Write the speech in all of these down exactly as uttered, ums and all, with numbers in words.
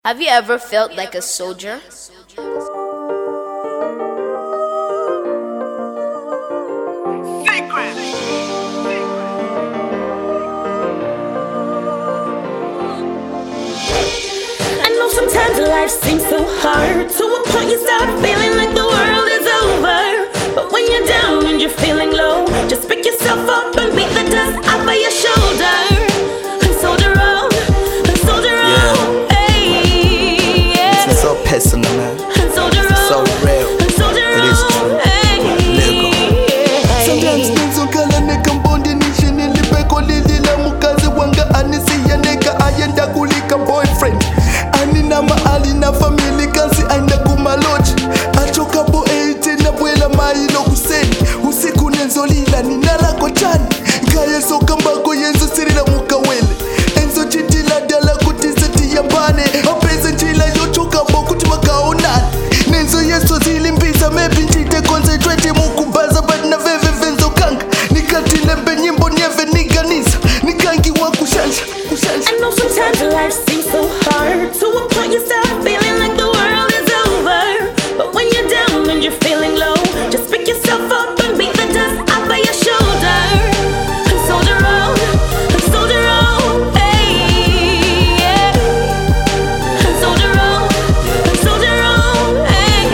Have you ever felt like a soldier? Sometimes life seems so hard. To a point you start feeling like the world is over. But when you're down and you're feeling low, just pick yourself up and beat the dust off of your shoulder. And soldier on, and soldier on. Hey, yeah. It's so personal, man. And soldier on, it's so real. And soldier it is true. Hey, Lego. hey. Sometimes things don't call a nigga bondi nation in the back or lily la mukazi wanga anisi ya nigga ayenda kulika boyfriend. Nama alina family kansi aina kumaloji achoka bo eighteen na bwela mailo kuseni usiku nenzo lila ninala kwa chani kaya soka mbako yenzo sirila mukawele enzo chitila dala kutisa tiyambane apeze njila yochoka bo kuti makaonani nenzo yeso zilimbisa mebi njite concentrate mukubaza but na veve venzo kanga nikati lembe nyimbo nyeve niganisa nikangi wa kushansha kushansha. I know sometimes life seems so hard. To a point you start feeling like the world is over. But when you're down and you're feeling low, just pick yourself up and beat the dust off of your shoulder. And soldier on, and soldier on, hey, yeah. And soldier on, and soldier on, hey,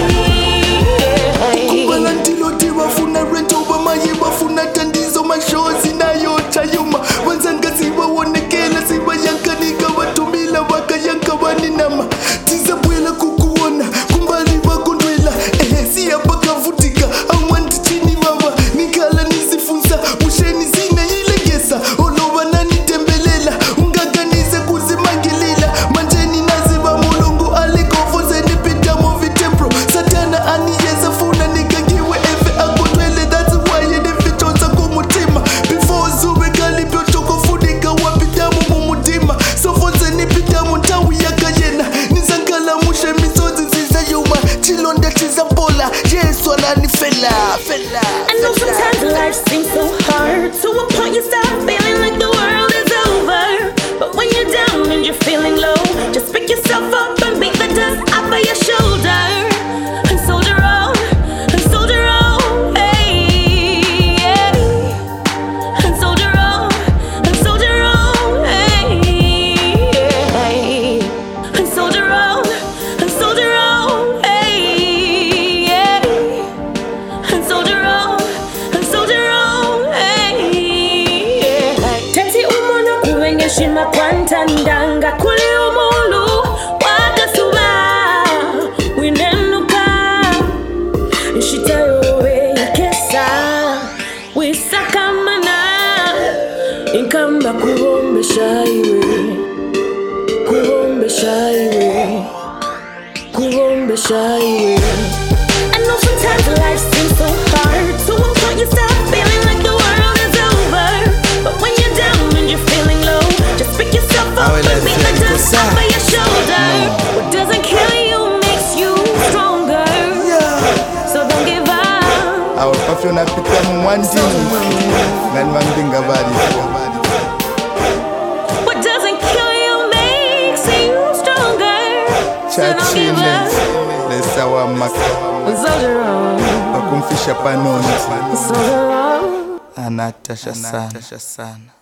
yeah. Kubalantilo tiwa funa rent over maye wafuna tandizo mashozi na yocha yuma wanzanga siwa wonekela siwa yankanika watumila waka yanka waninama tiza bwela kukuona kumbali wakundwela ehe siya baka vutika amwandi chini mama nikala nisifunza musheni zine ilegesa olowa nani tembelela ungaganize kuzimangilila manjeni naziba mulungu alikofoze nipita movi tempro satana aniyeza funa nikagiwe efe akundwele that's why yedifitonza kumutima before zube kalipyo choko fudika wapidamu mumutima sofonze nipidamu ntawi yakayena nizangala mushe mizozi ziza yuma chilonda chizambola yesu ananifela fela. I know sometimes life seems so hard. To a point you start feeling like the world is over. But when you're down and you're feeling low, just pick yourself up and beat the dust off of your shoulder. And soldier on, and soldier on, hey, yeah. And soldier on, and soldier on, hey, yeah. And soldier on, and soldier on, hey, yeah. And soldier on, and soldier on, hey, yeah. Tati umona kuwenga shima kwantandanga kuli umulu wakasuba winenuka nshitayowe ikesa wisakamana inkamba kubombesha iwe kubombesha iwe kubombesha iwe. I know sometimes life seems so hard. To a point you start feeling like the world is over. But when you're down and you're feeling low, just pick yourself up and beat the dust off of your shoulder. What doesn't kill you makes you stronger. So don't give up. Awo pafyona pita mumwandi ngani mambinga bali. What doesn't kill you makes you stronger. So don't give up. Lesa wa maka Soldier on, bakumfisha panoni soldier on. anatasha sana.